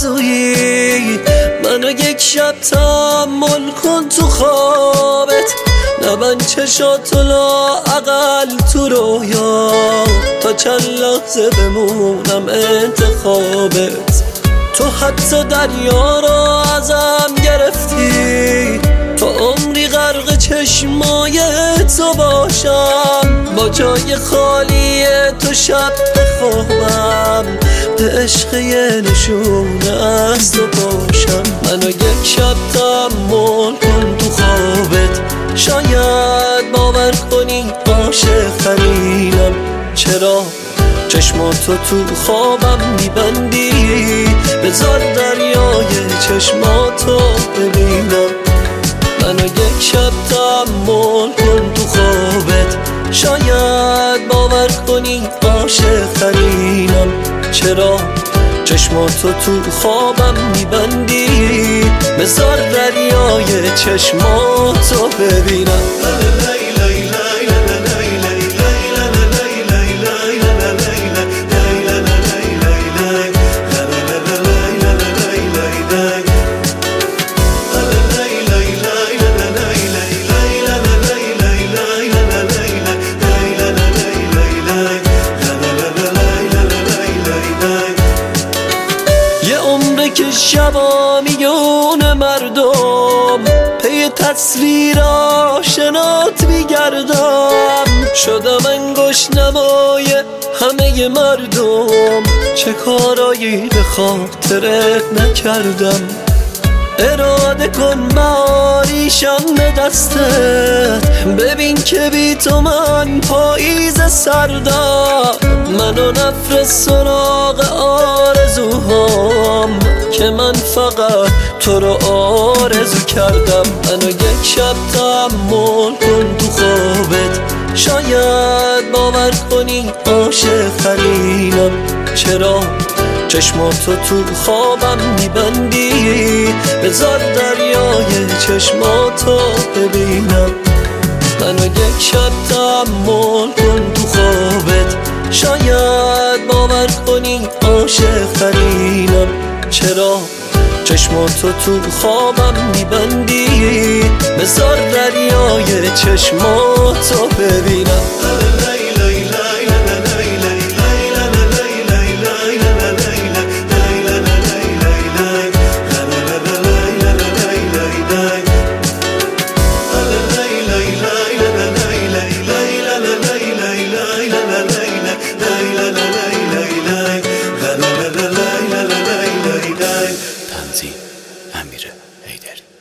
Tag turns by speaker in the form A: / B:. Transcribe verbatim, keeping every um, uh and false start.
A: آرزویی، منو یک شب تحمل کن تو خوابت، نبند چشاتو لااقل تو رویا، تا چند لحظه بمونم انتخابت. تو حتی دریا را ازم گرفتی، تو عمری غرق چشمای تو باشم، با جای خالی تو شب بخوابم، به عشق یه نشونه از تو باشم. منو یک شب تحمل کن تو خوابت، شاید باور کنی عاشق ترینم. چرا چشماتو تو خوابم میبندی؟ بذار دریای چشماتو ببینم. منو یک شب تحمل کن تو خوابت، شاید باور کنی عاشق ترینم. چرا چشماتو تو خوابم میبندی؟ بذار دریای چشماتو ببینم. که شبا میون مردم پی تصویر آشنات میگردم، شدم انگشت نمای همه مردم، چه کارایی به خاطرت نکردم. اراده کن بهاریشم به دستت، ببین که بی تو من پاییز سردم. منو نفرست سراغ آرزوهام، که من فقط تو رو آرزو کردم. منو یک شب تحمل کن تو خوابت، شاید باور کنی عاشق ترینم. چرا چشماتو تو خوابم میبندی؟ بذار دریای چشماتو ببینم. منو یک شب تحمل کن تو خوابت، شاید باور کنی عاشق ترینم. چرا چشماتو تو خوابم میبندی؟ بذار دریای چشماتو ببینم.
B: تنظیم: امیر حیدری.